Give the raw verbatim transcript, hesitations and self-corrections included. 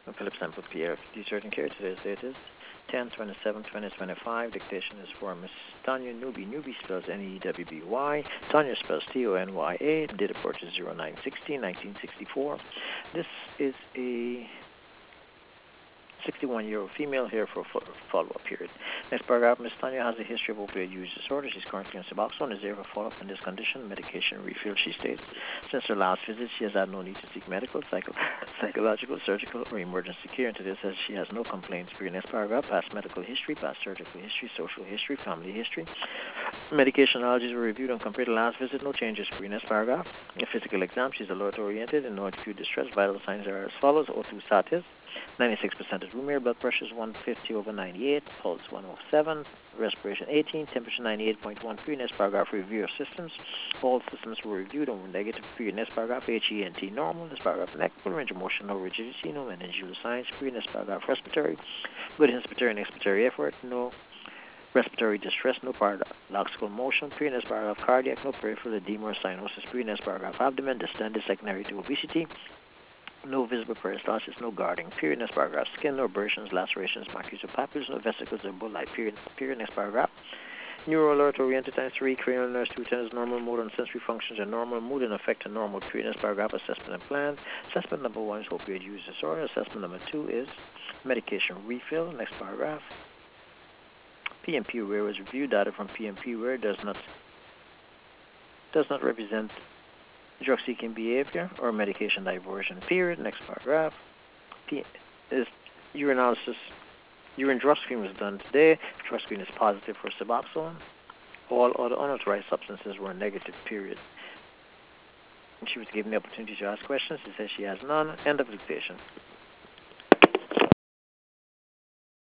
Phillips Sample P R F Certain Care. Today's date is ten twenty-seven twenty twenty-five. Dictation is for Miss Tanya Newby. Newby spells N E W B Y. Tanya spells T O N Y A. Date of birth is zero nine sixteen nineteen sixty-four. This is a sixty-one-year-old female here for a follow-up period. Next paragraph, Miss Tanya has a history of opioid use disorder. She's currently on Suboxone. Is there a follow-up in this condition? Medication refill, she states. Since her last visit, she has had no need to seek medical, psycho psychological, surgical, or emergency care. And today says she has no complaints. Period. Next paragraph, past medical history, past surgical history, social history, family history. Medication allergies were reviewed and compared to last visit. No changes. Period. Next paragraph, a physical exam. She's alert-oriented and no acute distress. Vital signs are as follows. O two status. ninety-six percent is room air, blood pressure is one fifty over ninety-eight, pulse one oh seven, respiration eighteen, temperature ninety-eight point one three. Next paragraph, review of systems. All systems were reviewed and were negative. Period. Next paragraph, H E N T normal. Next paragraph, neck, full range of motion, no rigidity, no meningeal signs. Period. Next paragraph, respiratory, good inspiratory and expiratory effort, no respiratory distress, no paradoxical motion. Period. Next paragraph, cardiac, no peripheral edema or cyanosis. Period. Next paragraph, abdomen distended secondary to obesity. No visible peristalsis, no guarding. Period. Next paragraph. Skin, no abrasions, lacerations, markings or papules, no vesicles or bullae. Period. Period. Next paragraph. Neuro alert oriented times three, cranial nerves two ten is normal, motor and sensory functions are normal, mood and affect are normal. Period. Next paragraph. Assessment and plan. Assessment number one is opioid use disorder. Assessment number two is medication refill. Next paragraph. P M P aware was reviewed. Data from P M P aware does not does not represent drug-seeking behavior or medication diversion. Period. Next paragraph. P is urinalysis. Urine drug screen was done today. Drug screen is positive for Suboxone. All other unauthorized substances were negative. Period. And she was given the opportunity to ask questions. She says she has none. End of dictation.